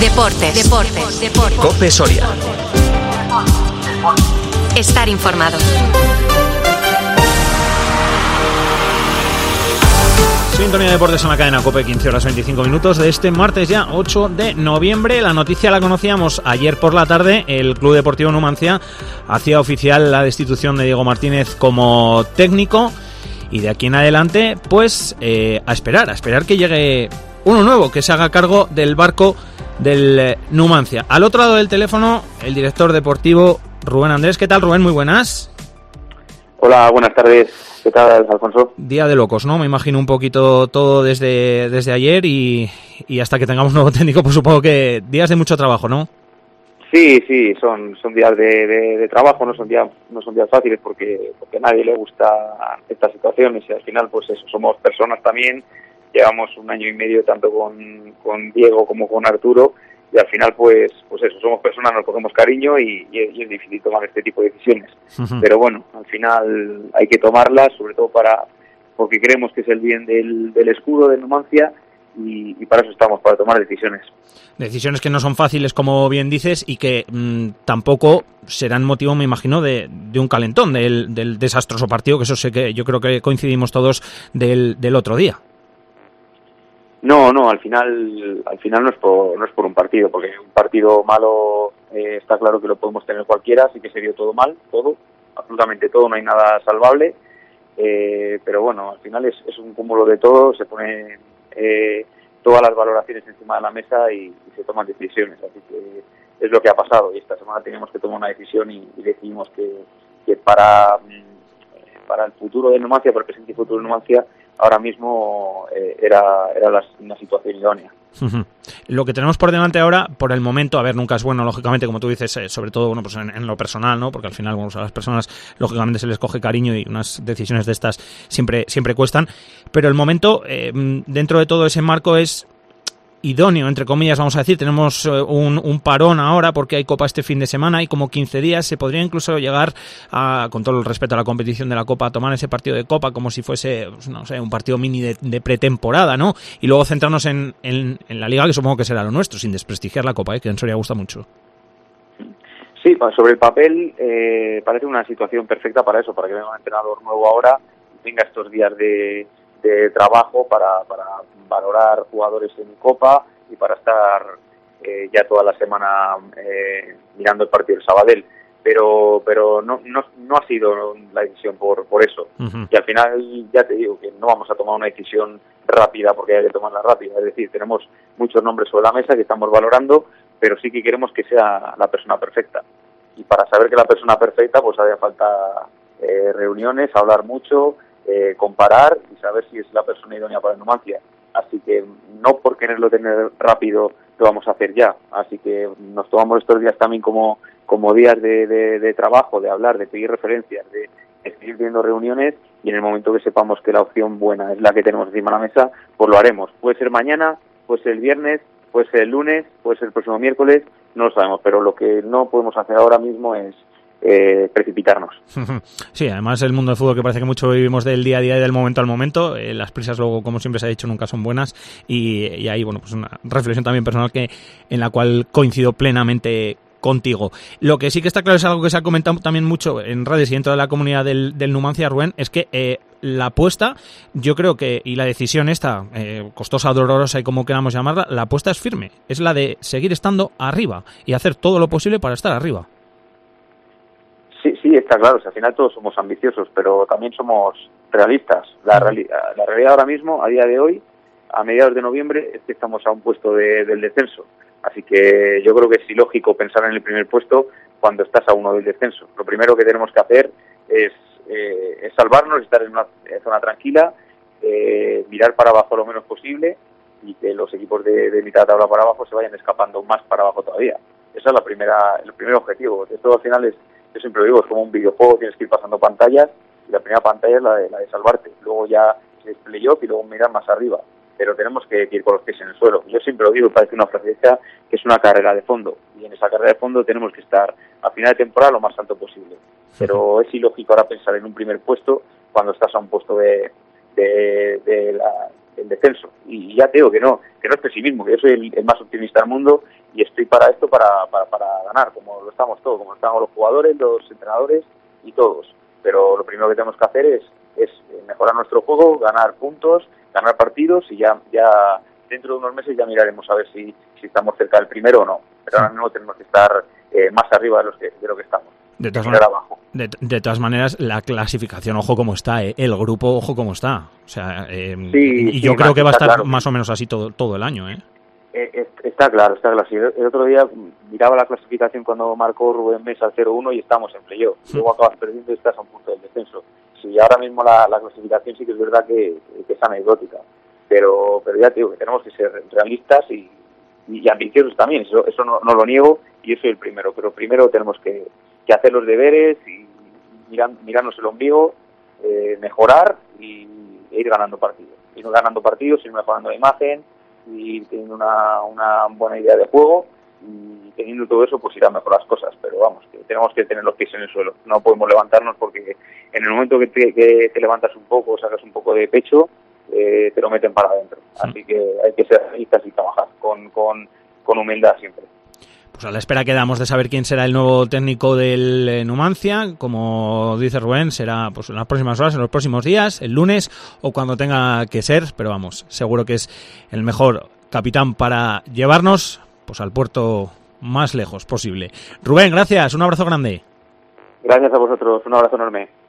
Deportes. COPE Soria. Estar informado. Sintonía de Deportes en la cadena COPE, 15 horas 25 minutos de este martes ya 8 de noviembre. La noticia la conocíamos ayer por la tarde. El Club Deportivo Numancia hacía oficial la destitución de Diego Martínez como técnico. Y de aquí en adelante, pues a esperar que llegue uno nuevo, que se haga cargo del barco del Numancia. Al otro lado del teléfono, el director deportivo Rubén Andrés. ¿Qué tal, Rubén? Muy buenas. Hola, buenas tardes. ¿Qué tal, Alfonso? Día de locos, ¿no? Me imagino un poquito todo desde ayer y hasta que tengamos nuevo técnico, pues supongo que días de mucho trabajo, ¿no? Sí, son días de trabajo, no son días fáciles porque a nadie le gusta estas situaciones y al final, pues eso, somos personas también. Llevamos un año y medio tanto con Diego como con Arturo y al final pues eso, somos personas, nos cogemos cariño y es difícil tomar este tipo de decisiones. Uh-huh. Pero bueno, al final hay que tomarlas, sobre todo porque creemos que es el bien del escudo de Numancia y para eso estamos, para tomar decisiones. Decisiones que no son fáciles, como bien dices, y que tampoco serán motivo, me imagino, de un calentón, del desastroso partido, que eso sé que yo creo que coincidimos todos del otro día. No, al final no es por un partido, porque un partido malo está claro que lo podemos tener cualquiera, así que se dio todo mal, todo, absolutamente todo, no hay nada salvable, pero bueno, al final es un cúmulo de todo, se pone todas las valoraciones encima de la mesa y se toman decisiones, así que es lo que ha pasado y esta semana teníamos que tomar una decisión y decidimos que para el futuro de Numancia, para el presente y futuro de Numancia, ahora mismo era una situación idónea. Uh-huh. Lo que tenemos por delante ahora, por el momento, a ver, nunca es bueno, lógicamente, como tú dices, sobre todo bueno, pues en lo personal, ¿no? Porque al final, bueno, a las personas, lógicamente, se les coge cariño y unas decisiones de estas siempre cuestan. Pero el momento, dentro de todo ese marco, es idóneo, entre comillas, vamos a decir. Tenemos un parón ahora porque hay Copa este fin de semana, hay como 15 días, se podría incluso llegar con todo el respeto a la competición de la Copa, a tomar ese partido de Copa como si fuese, no sé, un partido mini de pretemporada, ¿no? Y luego centrarnos en la Liga, que supongo que será lo nuestro, sin desprestigiar la Copa, que en Soria gusta mucho. Sí, sobre el papel parece una situación perfecta para eso, para que venga un entrenador nuevo ahora, tenga estos días de trabajo para valorar jugadores en Copa y para estar ya toda la semana mirando el partido del Sabadell, pero no ha sido la decisión por eso. Uh-huh. Y al final ya te digo que no vamos a tomar una decisión rápida porque hay que tomarla rápida, es decir, tenemos muchos nombres sobre la mesa que estamos valorando, pero sí que queremos que sea la persona perfecta y para saber que la persona perfecta pues haría falta reuniones, hablar mucho, comparar y saber si es la persona idónea para el Numancia. Así que no por quererlo tener rápido lo vamos a hacer ya. Así que nos tomamos estos días también como días de trabajo, de hablar, de pedir referencias, de seguir teniendo reuniones y en el momento que sepamos que la opción buena es la que tenemos encima de la mesa, pues lo haremos. Puede ser mañana, puede ser el viernes, puede ser el lunes, puede ser el próximo miércoles, no lo sabemos, pero lo que no podemos hacer ahora mismo es precipitarnos. Sí, además el mundo del fútbol que parece que mucho vivimos del día a día y del momento al momento, las prisas luego, como siempre se ha dicho, nunca son buenas y ahí, bueno, pues una reflexión también personal en la cual coincido plenamente contigo. Lo que sí que está claro es algo que se ha comentado también mucho en redes y dentro de la comunidad del Numancia, Rubén, es que la apuesta, yo creo que, y la decisión esta, costosa, dolorosa y como queramos llamarla, la apuesta es firme, es la de seguir estando arriba y hacer todo lo posible para estar arriba. Sí, está claro, al final todos somos ambiciosos, pero también somos realistas. La realidad ahora mismo, a día de hoy, a mediados de noviembre, es que estamos a un puesto del descenso. Así que yo creo que es ilógico pensar en el primer puesto cuando estás a uno del descenso. Lo primero que tenemos que hacer es salvarnos, estar en una zona tranquila, mirar para abajo lo menos posible y que los equipos de mitad de tabla para abajo se vayan escapando más para abajo todavía. Ese es el primer objetivo. Esto al final yo siempre lo digo, es como un videojuego, tienes que ir pasando pantallas y la primera pantalla es la de salvarte. Luego ya es playoff y luego mirar más arriba. Pero tenemos que ir con los pies en el suelo. Yo siempre lo digo, parece una frase hecha, que es una carrera de fondo. Y en esa carrera de fondo tenemos que estar a final de temporada lo más alto posible. Pero es ilógico ahora pensar en un primer puesto cuando estás a un puesto del descenso. Y ya te digo que no que no es pesimismo, que yo soy el más optimista del mundo y estoy para esto, para ganar, como lo estamos todos, como estamos los jugadores, los entrenadores y todos. Pero lo primero que tenemos que hacer es mejorar nuestro juego, ganar puntos, ganar partidos y ya dentro de unos meses ya miraremos a ver si estamos cerca del primero o no. Pero ahora mismo tenemos que estar más arriba de lo que estamos. De todas maneras, la clasificación, ojo cómo está, el grupo, ojo cómo está. O sea, yo creo que va a estar claro, más o menos así todo el año. Está claro. Sí, el otro día miraba la clasificación cuando marcó Rubén Mesa al 0-1 y estamos en playoff. Luego acabas perdiendo y estás a un punto del descenso. Sí, ahora mismo la clasificación sí que es verdad que es anecdótica. Pero ya te digo que tenemos que ser realistas y ambiciosos también. Eso no lo niego y yo soy el primero. Pero primero tenemos que hacer los deberes y mirarnos el ombligo, mejorar e ir ganando partidos. Ir ganando partidos, ir mejorando la imagen y teniendo una buena idea de juego, y teniendo todo eso pues irán mejor las cosas. Pero vamos, que tenemos que tener los pies en el suelo. No podemos levantarnos porque en el momento que te levantas un poco, sacas un poco de pecho, te lo meten para adentro. Así que hay que ser realistas y trabajar con humildad siempre. Pues a la espera quedamos de saber quién será el nuevo técnico del Numancia. Como dice Rubén, será pues en las próximas horas, en los próximos días, el lunes o cuando tenga que ser, pero vamos, seguro que es el mejor capitán para llevarnos pues al puerto más lejos posible. Rubén, gracias, un abrazo grande. Gracias a vosotros, un abrazo enorme.